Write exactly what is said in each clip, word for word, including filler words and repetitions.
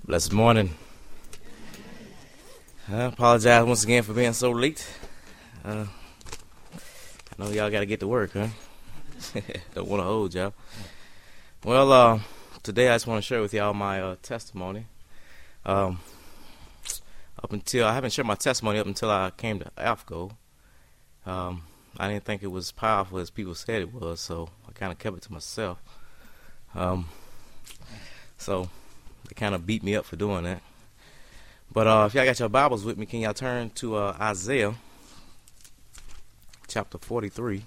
Blessed morning. I apologize once again for being so late. Uh, I know y'all got to get to work, huh? Don't want to hold y'all. Well, uh, today I just want to share with y'all my uh, testimony. Um, up until, I haven't shared my testimony up until I came to AFCO. Um, I didn't think it was powerful as people said it was, so I kind of kept it to myself. Um, so they kind of beat me up for doing that. But uh, if y'all got your Bibles with me, can y'all turn to uh, Isaiah chapter forty-three.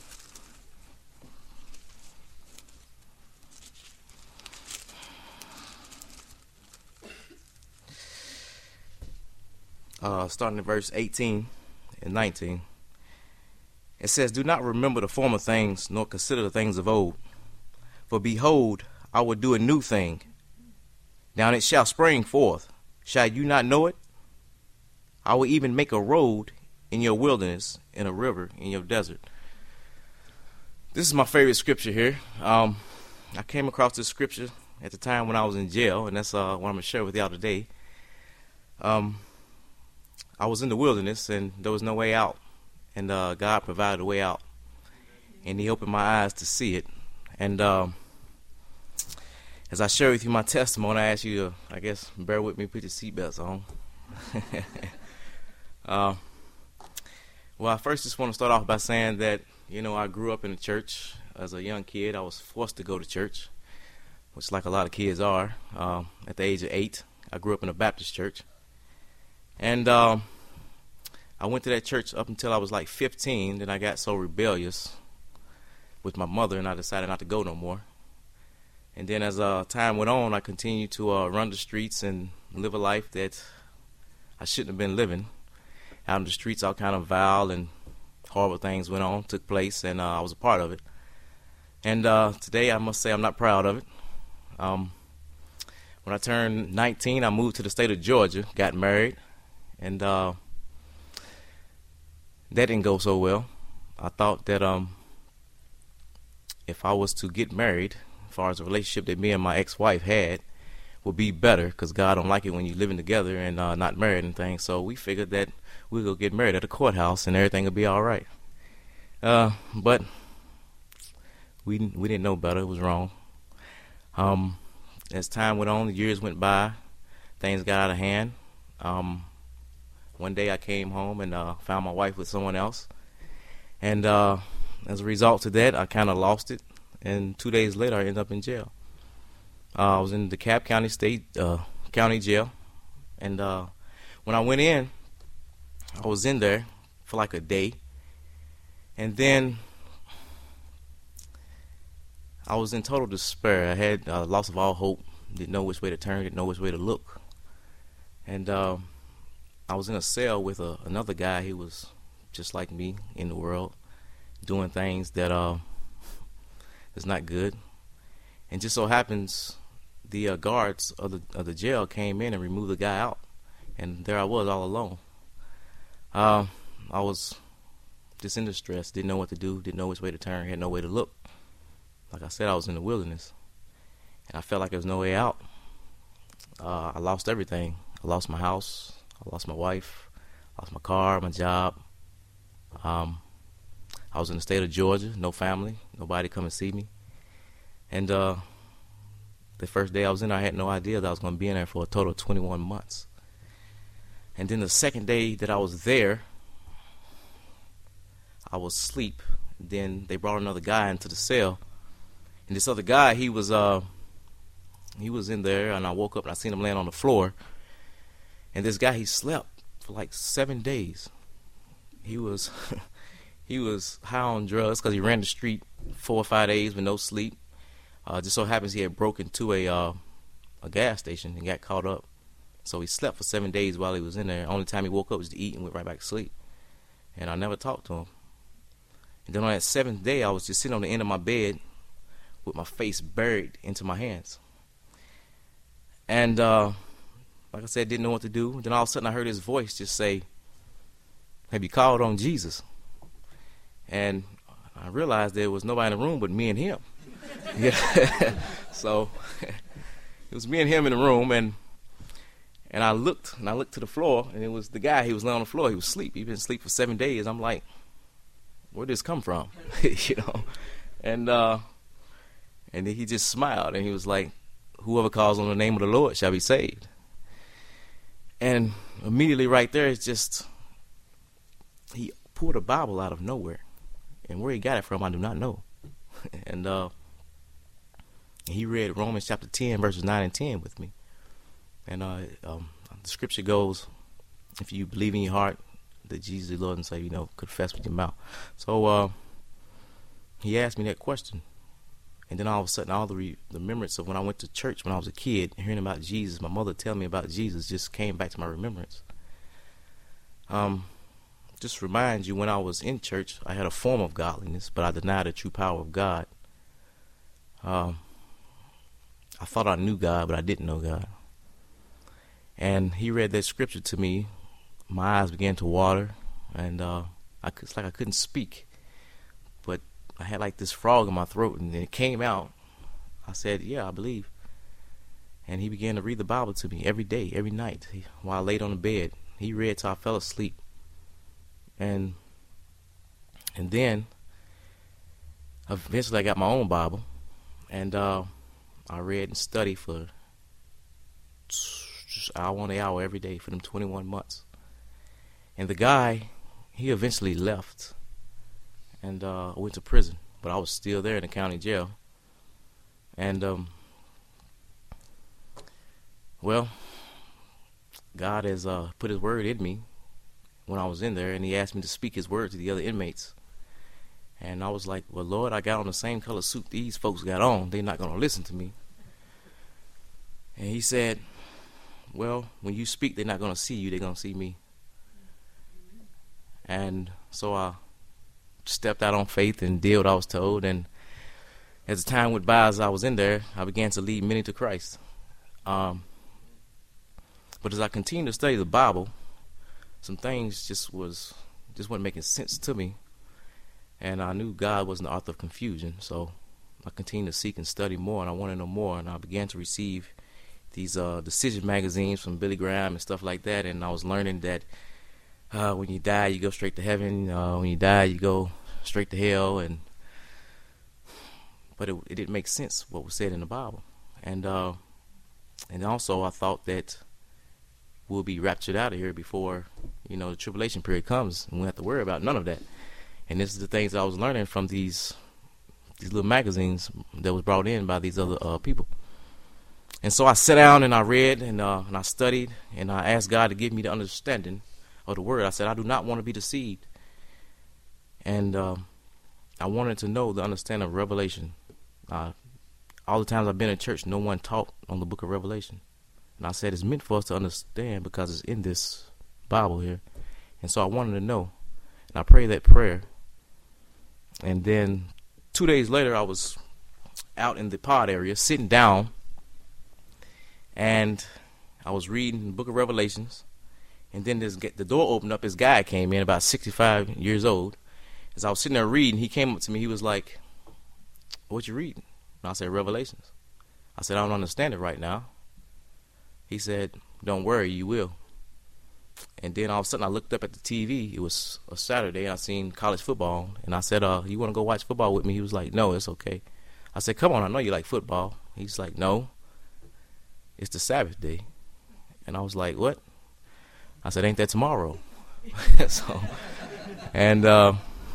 Uh, starting at verse eighteen and nineteen. It says, "Do not remember the former things, nor consider the things of old. For behold, I will do a new thing. Now it shall spring forth. Shall you not know it? I will even make a road in your wilderness, and a river in your desert." This is my favorite scripture here. Um, I came across this scripture at the time when I was in jail, and that's uh, what I'm going to share with y'all today. Um, I was in the wilderness, and there was no way out. And uh, God provided a way out. And He opened my eyes to see it. And um, as I share with you my testimony, I ask you to, I guess, bear with me, put your seatbelts on. uh, well, I first just want to start off by saying that, you know, I grew up in the church. As a young kid, I was forced to go to church, which like a lot of kids are. Um, at the age of eight, I grew up in a Baptist church. And um, I went to that church up until I was like fifteen. Then I got so rebellious with my mother, and I decided not to go no more. And then as uh, time went on, I continued to uh, run the streets and live a life that I shouldn't have been living. Out in the streets, all kind of vile and horrible things went on, took place, and uh, I was a part of it. And uh, today, I must say I'm not proud of it. Um, when I turned nineteen, I moved to the state of Georgia, got married, and uh, that didn't go so well. I thought that um, if I was to get married, as far as the relationship that me and my ex-wife had would be better, because God don't like it when you're living together and uh, not married and things. So we figured that we'd go get married at a courthouse and everything would be all right. Uh, but we we didn't know better. It was wrong. Um, as time went on, the years went by, things got out of hand. Um, one day I came home and uh, found my wife with someone else. And uh, as a result of that, I kind of lost it. And two days later, I ended up in jail. Uh, I was in DeKalb County State uh, County Jail. And uh, when I went in, I was in there for like a day. And then I was in total despair. I had uh, loss of all hope. Didn't know which way to turn. Didn't know which way to look. And uh, I was in a cell with a, another guy. He was just like me in the world, doing things that uh, is not good. And just so happens, the uh, guards of the of the jail came in and removed the guy out. And there I was all alone. Uh, I was just in distress, didn't know what to do, didn't know which way to turn, had no way to look. Like I said, I was in the wilderness, and I felt like there was no way out. Uh, I lost everything. I lost my house, I lost my wife, I lost my car, my job. Um, I was in the state of Georgia, no family, nobody come and see me. And uh, the first day I was in there, I had no idea that I was going to be in there for a total of twenty-one months. And then the second day that I was there, I was asleep. Then they brought another guy into the cell. And this other guy, he was uh, he was in there, and I woke up and I seen him laying on the floor. And this guy, he slept for like seven days. He was he was high on drugs because he ran the street four or five days with no sleep. Uh, just so happens he had broken into a uh, a gas station and got caught up. So he slept for seven days while he was in there. Only time he woke up was to eat and went right back to sleep. And I never talked to him. And then on that seventh day, I was just sitting on the end of my bed with my face buried into my hands. And uh, like I said, didn't know what to do. Then all of a sudden I heard his voice just say, "Have you called on Jesus?" And I realized there was nobody in the room but me and him. Yeah. So it was me and him in the room, and And I looked, and I looked to the floor, and it was the guy. He was laying on the floor. He was asleep. He'd been asleep for seven days. I'm like, where did this come from? you know? And uh, and then he just smiled, and he was like, whoever calls on the name of the Lord shall be saved. And immediately right there, it's just, he pulled a Bible out of nowhere. And where he got it from, I do not know. and uh, he read Romans chapter ten, verses nine and ten with me. And uh, um, the scripture goes, if you believe in your heart that Jesus is Lord and Savior, you know, confess with your mouth. So uh, he asked me that question. And then all of a sudden, all the re- the remembrance of when I went to church when I was a kid, hearing about Jesus, my mother telling me about Jesus, just came back to my remembrance. Um, just remind you, when I was in church, I had a form of godliness, but I denied the true power of God. Um, I thought I knew God, but I didn't know God. And he read that scripture to me. My eyes began to water, and uh, I, it's like I couldn't speak. But I had like this frog in my throat, and it came out. I said, yeah, I believe. And he began to read the Bible to me every day, every night, he, while I laid on the bed. He read till I fell asleep. And and then, eventually I got my own Bible, and uh, I read and studied for just hour on the hour every day for them twenty-one months. And the guy, he eventually left, and uh, I went to prison, but I was still there in the county jail. And um, well, God has uh, put his word in me when I was in there, and he asked me to speak his word to the other inmates. And I was like, well, Lord, I got on the same color suit these folks got on. They're not going to listen to me. And he said, well, when you speak, they're not going to see you. They're going to see me. And so I stepped out on faith and did what I was told. And as the time went by, as I was in there, I began to lead many to Christ. Um, but as I continued to study the Bible, some things just was just wasn't making sense to me. And I knew God wasn't the author of confusion. So I continued to seek and study more, and I wanted to know more. And I began to receive these uh, decision magazines from Billy Graham and stuff like that. And I was learning that uh, when you die, you go straight to heaven. Uh, when you die, you go straight to hell. And but it, it didn't make sense what was said in the Bible. And uh, and also I thought that we'll be raptured out of here before, you know, the tribulation period comes, and we have to worry about none of that. And this is the things that I was learning from these these little magazines that was brought in by these other uh, people. And so I sat down and I read and uh, and I studied, and I asked God to give me the understanding of the word. I said, I do not want to be deceived. And uh, I wanted to know the understanding of Revelation. Uh, all the times I've been in church, no one taught on the book of Revelation. And I said, it's meant for us to understand because it's in this Bible here. And so I wanted to know. And I prayed that prayer. And then two days later, I was out in the pod area, sitting down. And I was reading the book of Revelations. And then this, the door opened up. This guy came in, about sixty-five years old. As I was sitting there reading, he came up to me. He was like, what you reading? And I said, Revelations. I said, I don't understand it right now. He said, don't worry, you will. And then all of a sudden I looked up at the T V. It was a Saturday, and I seen college football. And I said, uh, you want to go watch football with me? He was like, no, it's okay. I said, come on, I know you like football. He's like, no, it's the Sabbath day. And I was like, what? I said, ain't that tomorrow? so, and uh,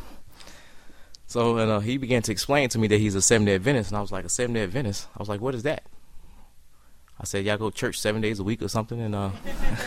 so and, uh, he began to explain to me that he's a Seventh-day Adventist. And I was like, a Seventh-day Adventist? I was like, what is that? I said, y'all go to church seven days a week or something? And uh,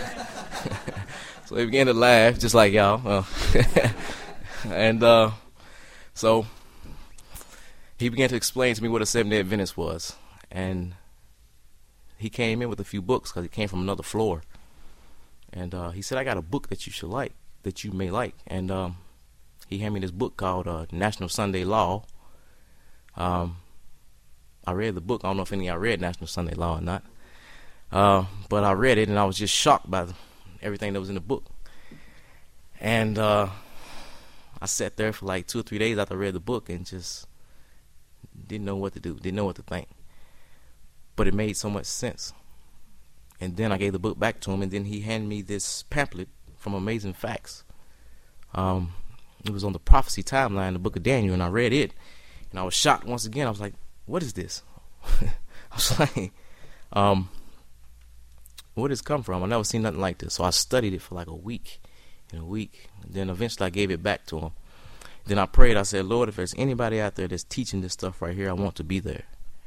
so he began to laugh, just like y'all. Uh, and uh, so he began to explain to me what a Seventh-day Adventist was. And he came in with a few books because he came from another floor. And uh, he said, I got a book that you should like, that you may like. And um, he handed me this book called uh, National Sunday Law. Um, I read the book. I don't know if any of y'all read National Sunday Law or not. Uh, but I read it, and I was just shocked by the, everything that was in the book. And uh, I sat there for like two or three days after I read the book and just didn't know what to do, didn't know what to think. But it made so much sense. And then I gave the book back to him, and then he handed me this pamphlet from Amazing Facts. Um, it was on the prophecy timeline, the book of Daniel, and I read it, and I was shocked once again. I was like, what is this? I was like, um, where did this come from? I never seen nothing like this. So I studied it for like a week, and a week. And then eventually I gave it back to him. Then I prayed. I said, Lord, if there's anybody out there that's teaching this stuff right here, I want to be there.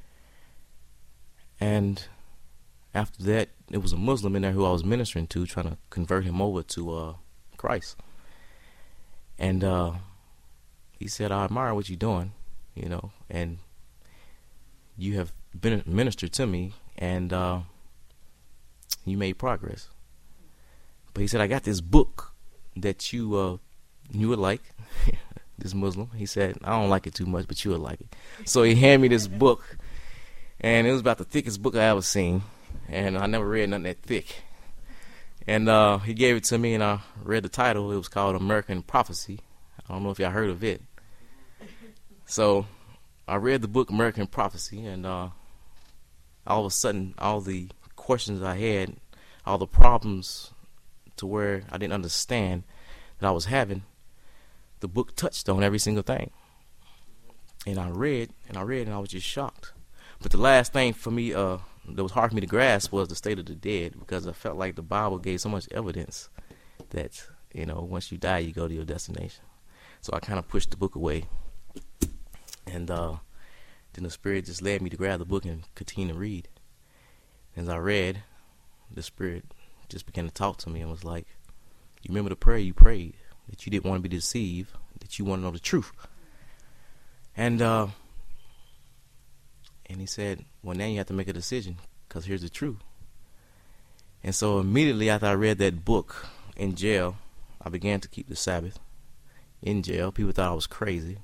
And after that, it was a Muslim in there who I was ministering to, trying to convert him over to uh, Christ. And uh, he said, I admire what you're doing, you know, and you have been ministered to me, and uh, you made progress. But he said, I got this book that you uh, you would like, this Muslim. He said, I don't like it too much, but you would like it. So he handed me this book, and it was about the thickest book I ever seen. And I never read nothing that thick. And uh, he gave it to me, and I read the title. It was called American Prophecy. I don't know if y'all heard of it. So I read the book American Prophecy, and uh, all of a sudden, all the questions I had, all the problems to where I didn't understand that I was having, the book touched on every single thing. And I read, and I read, and I was just shocked. But the last thing for me, uh, that was hard for me to grasp was the state of the dead, because I felt like the Bible gave so much evidence that, you know, once you die, you go to your destination. So I kind of pushed the book away. And uh, then the Spirit just led me to grab the book and continue to read. As I read, the Spirit just began to talk to me and was like, you remember the prayer you prayed, that you didn't want to be deceived, that you want to know the truth. And uh, and he said, well, now you have to make a decision, because here's the truth. And so immediately after I read that book in jail, I began to keep the Sabbath in jail. People thought I was crazy.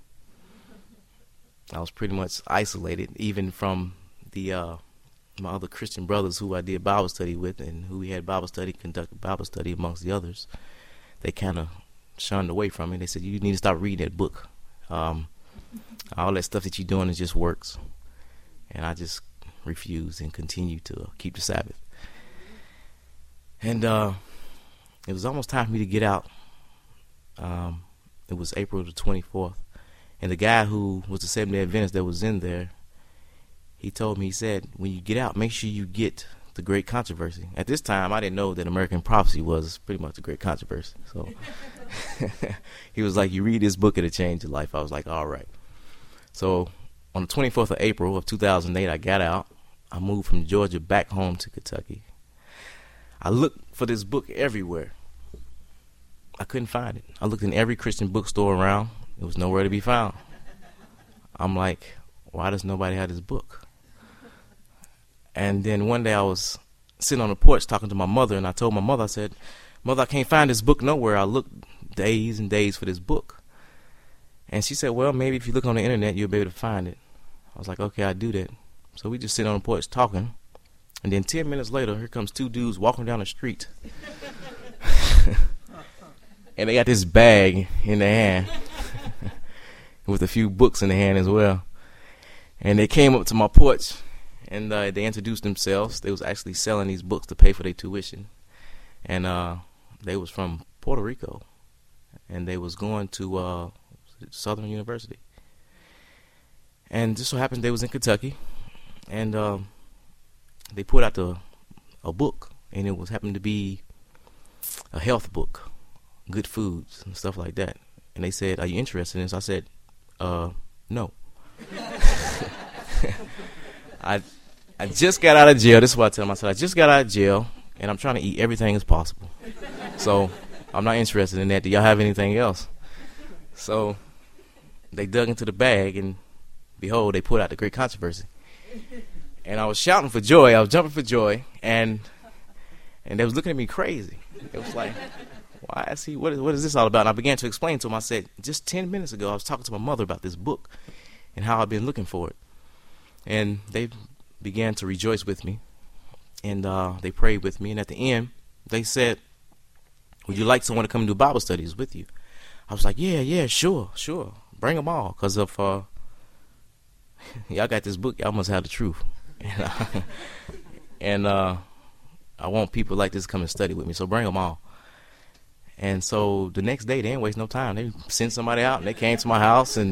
I was pretty much isolated, even from the uh, my other Christian brothers who I did Bible study with, and who we had Bible study, conducted Bible study amongst the others. They kind of shunned away from me. They said, you need to stop reading that book. Um, all that stuff that you're doing, it just works. And I just refused and continued to keep the Sabbath. And uh, it was almost time for me to get out. Um, it was April the twenty-fourth. And the guy who was the Seventh-day Adventist that was in there, he told me, he said, when you get out, make sure you get the Great Controversy. At this time, I didn't know that American Prophecy was pretty much the Great Controversy. So he was like, you read this book, it'll change your life. I was like, all right. So on the twenty-fourth of April of two thousand eight, I got out. I moved from Georgia back home to Kentucky. I looked for this book everywhere. I couldn't find it. I looked in every Christian bookstore around. It was nowhere to be found. I'm like, why does nobody have this book? And then one day I was sitting on the porch talking to my mother, and I told my mother, I said, Mother, I can't find this book nowhere. I looked days and days for this book. And she said, well, maybe if you look on the internet, you'll be able to find it. I was like, okay, I'll do that. So we just sit on the porch talking. And then ten minutes later, here comes two dudes walking down the street. And they got this bag in their hand with a few books in their hand as well. And they came up to my porch, and uh, they introduced themselves. They was actually selling these books to pay for their tuition. And uh, they was from Puerto Rico. And they was going to uh, Southern University. And just so happened they was in Kentucky, and um, they put out the, a book, and it was happened to be a health book, good foods and stuff like that. And they said, are you interested in this? I said, uh, no. I I just got out of jail. This is what I tell them. I said, I just got out of jail, and I'm trying to eat everything as possible. So I'm not interested in that. Do y'all have anything else? So they dug into the bag, and behold, they put out the Great Controversy. And I was shouting for joy. I was jumping for joy. And and they was looking at me crazy. It was like, why is he, what is, what is this all about? And I began to explain to them. I said, just ten minutes ago, I was talking to my mother about this book and how I've been looking for it. And they began to rejoice with me. And uh, they prayed with me. And at the end, they said, would you like someone to come and do Bible studies with you? I was like, yeah, yeah, sure, sure. Bring them all. Because of, uh, y'all got this book, y'all must have the truth. And, uh, and uh, I want people like this to come and study with me, so bring them all. And so the next day, they didn't waste no time. They sent somebody out, and they came to my house and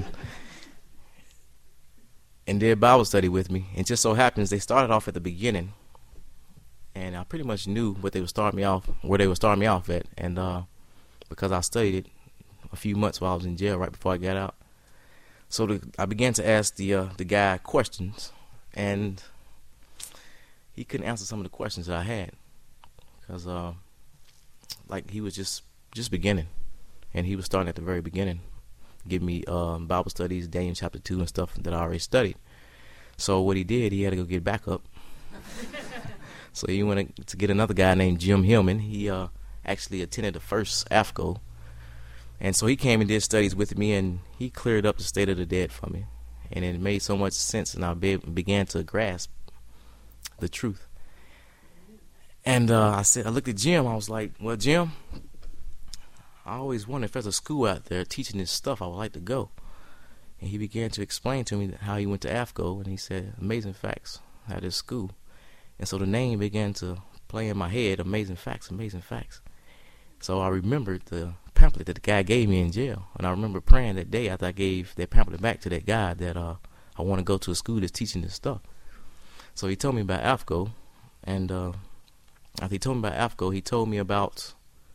and did Bible study with me. And just so happens they started off at the beginning, and I pretty much knew what they would start me off, where they would start me off at. And uh, because I studied it a few months while I was in jail, right before I got out, so the, I began to ask the uh, the guy questions, and he couldn't answer some of the questions that I had, because uh, like he was just just beginning, and he was starting at the very beginning, give me um, Bible studies, Daniel chapter two and stuff that I already studied. So what he did, he had to go get backup. So he went to get another guy named Jim Hillman. He uh, actually attended the first A F C O, and so he came and did studies with me, and he cleared up the state of the dead for me, and it made so much sense, and I be- began to grasp the truth. And uh, I said, I looked at Jim. I was like, well, Jim, I always wondered if there's a school out there teaching this stuff. I would like to go. And he began to explain to me how he went to A F C O, and he said, Amazing Facts at this school. And so the name began to play in my head, Amazing Facts, Amazing Facts. So I remembered the pamphlet that the guy gave me in jail, and I remember praying that day after I gave that pamphlet back to that guy that uh, I want to go to a school that's teaching this stuff. So he told me about A F C O, and uh, after he told me about A F C O, he told me about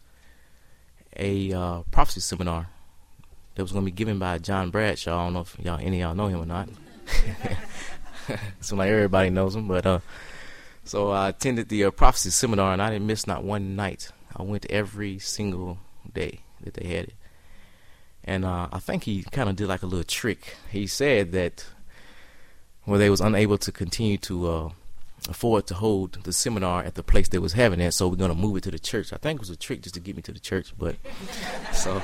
a uh, prophecy seminar that was going to be given by John Bradshaw. I don't know if y'all, any of y'all know him or not. Seems like everybody knows him, but uh, so I attended the uh, prophecy seminar, and I didn't miss not one night. I went every single day that they had it, and uh, I think he kind of did like a little trick. He said that well, they was unable to continue to uh, afford to hold the seminar at the place they was having it, so we're gonna move it to the church. I think it was a trick just to get me to the church, but so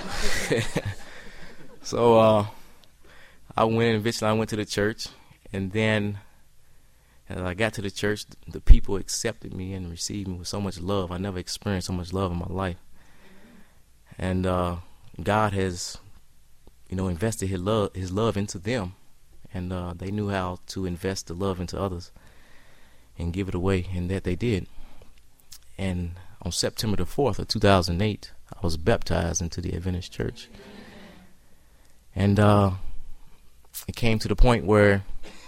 so uh, I went and eventually I went to the church, and then as I got to the church, the people accepted me and received me with so much love. I never experienced so much love in my life, and uh, God has, you know, invested His love, His love into them. And uh, they knew how to invest the love into others and give it away, and that they did. And on September the fourth of two thousand eight, I was baptized into the Adventist Church. And uh, it came to the point where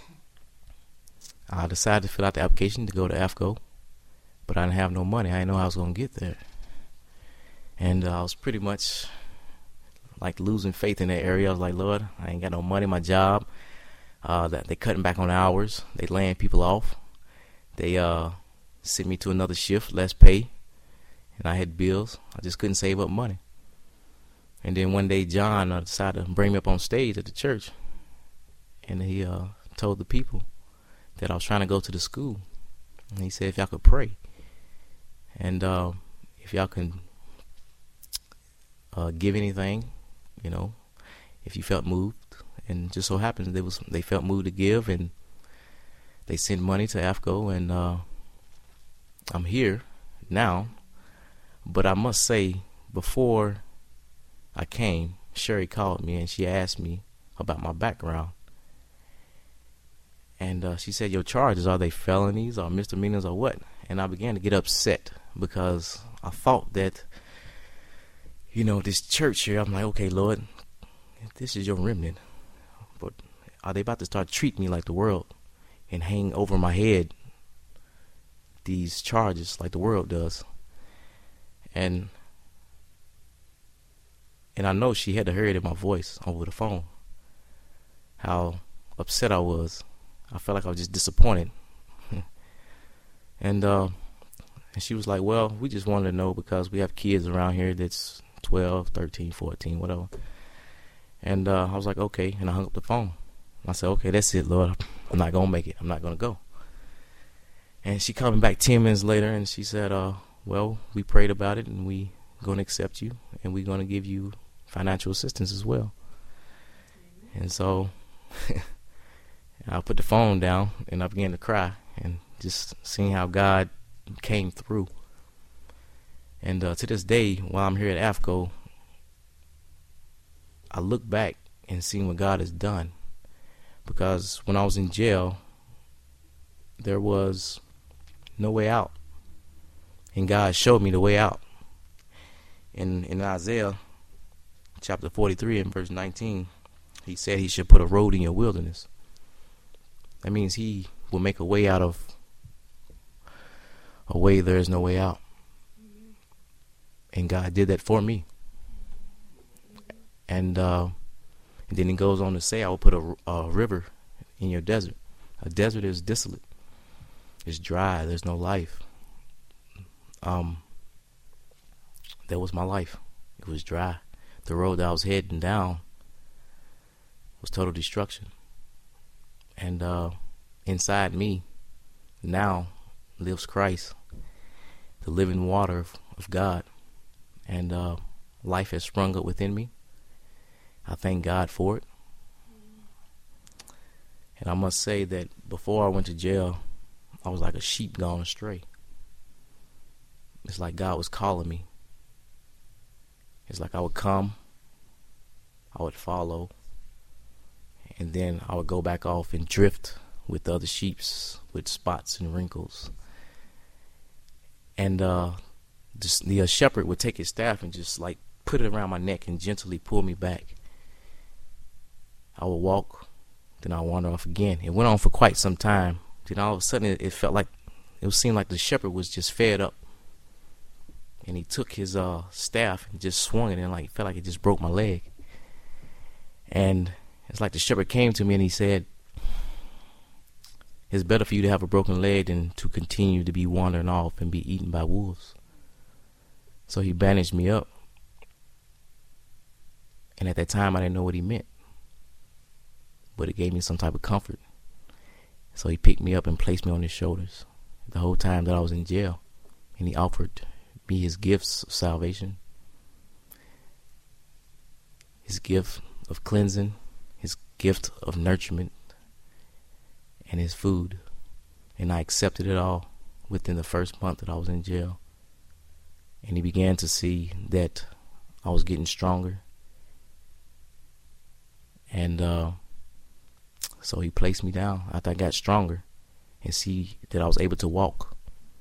I decided to fill out the application to go to A F C O, but I didn't have no money. I didn't know how I was going to get there. And uh, I was pretty much like losing faith in that area. I was like, Lord, I ain't got no money, my job. Uh, that they cutting back on hours. They laying people off. They uh, sent me to another shift, less pay, and I had bills. I just couldn't save up money. And then one day, John uh, decided to bring me up on stage at the church, and he uh, told the people that I was trying to go to the school. And he said, if y'all could pray, and uh, if y'all can uh, give anything, you know, if you felt moved. And just so happens they was they felt moved to give, and they sent money to A F C O, and uh, I'm here now. But I must say, before I came, Sherry called me, and she asked me about my background. And uh, she said, your charges, are they felonies or misdemeanors or what? And I began to get upset, because I thought that, you know, this church here, I'm like, okay, Lord, this is your remnant. But are they about to start treating me like the world and hang over my head these charges like the world does? And and I know she had to hear it in my voice over the phone, how upset I was. I felt like I was just disappointed. and uh, and she was like, well, we just wanted to know because we have kids around here that's twelve, thirteen, fourteen, whatever. And uh, I was like, okay, and I hung up the phone. I said, okay, that's it, Lord. I'm not going to make it. I'm not going to go. And she called me back ten minutes later, and she said, uh, well, we prayed about it, and we going to accept you, and we're going to give you financial assistance as well. And so I put the phone down, and I began to cry, and just seeing how God came through. And uh, to this day, while I'm here at A F C O, I look back and see what God has done, because when I was in jail, there was no way out. And God showed me the way out. In, in Isaiah chapter forty-three and verse nineteen, he said he should put a road in your wilderness. That means he will make a way out of a way there is no way out. And God did that for me. And, uh, and then he goes on to say, I will put a, a river in your desert. A desert is desolate. It's dry. There's no life. Um, that was my life. It was dry. The road that I was heading down was total destruction. And uh, inside me now lives Christ, the living water of, of God. And uh, life has sprung up within me. I thank God for it. And I must say that before I went to jail, I was like a sheep gone astray. It's like God was calling me. It's like I would come, I would follow, and then I would go back off and drift with the other sheeps with spots and wrinkles. And uh, just, the uh, shepherd would take his staff and just like put it around my neck and gently pull me back. I would walk, then I would wander off again. It went on for quite some time. Then all of a sudden it, it felt like, it seemed like the shepherd was just fed up. And he took his uh, staff and just swung it and like felt like it just broke my leg. And it's like the shepherd came to me and he said, it's better for you to have a broken leg than to continue to be wandering off and be eaten by wolves. So he bandaged me up. And at that time I didn't know what he meant. But it gave me some type of comfort. So he picked me up and placed me on his shoulders the whole time that I was in jail. And he offered me his gifts of salvation, his gift of cleansing, his gift of nurturement, and his food. And I accepted it all within the first month that I was in jail. And he began to see that I was getting stronger. And uh, so he placed me down after I got stronger and see that I was able to walk.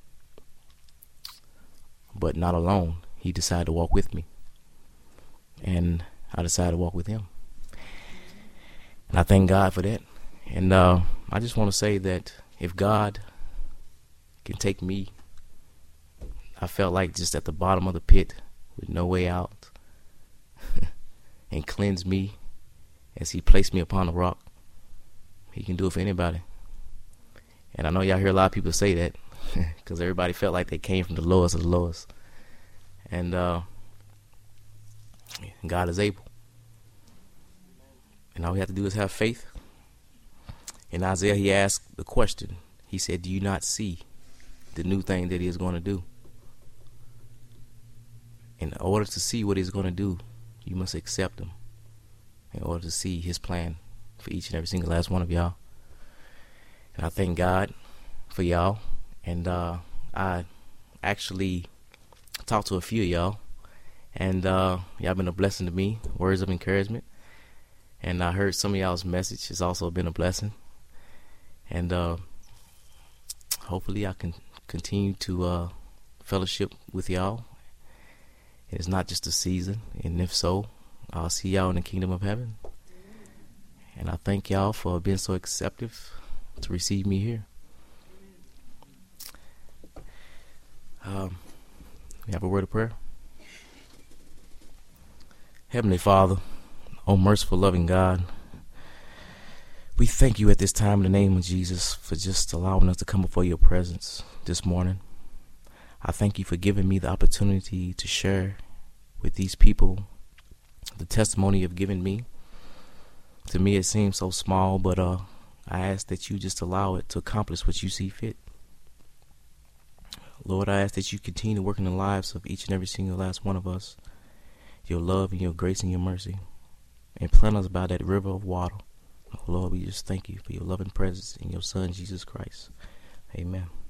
But not alone. He decided to walk with me. And I decided to walk with him. And I thank God for that. And uh, I just want to say that if God can take me, I felt like just at the bottom of the pit with no way out, and cleanse me as he placed me upon the rock, he can do it for anybody. And I know y'all hear a lot of people say that because everybody felt like they came from the lowest of the lowest. And uh, God is able. And all we have to do is have faith. In Isaiah, he asked the question. He said, do you not see the new thing that he is going to do? In order to see what he's going to do, you must accept him in order to see his plan for each and every single last one of y'all. And I thank God for y'all. And uh, I actually talked to a few of y'all. And uh, y'all been a blessing to me. Words of encouragement. And I heard some of y'all's message. It's also been a blessing. And uh, hopefully I can continue to uh, fellowship with y'all. It's not just a season. And if so, I'll see y'all in the kingdom of heaven. And I thank y'all for being so acceptive to receive me here. Um, we have a word of prayer. Heavenly Father, oh merciful, loving God, we thank you at this time in the name of Jesus for just allowing us to come before your presence this morning. I thank you for giving me the opportunity to share with these people the testimony you've given me. To me, it seems so small, but uh, I ask that you just allow it to accomplish what you see fit. Lord, I ask that you continue to work in the lives of each and every single last one of us, your love and your grace and your mercy, and plant us by that river of water. Oh, Lord, we just thank you for your loving presence in your Son, Jesus Christ. Amen.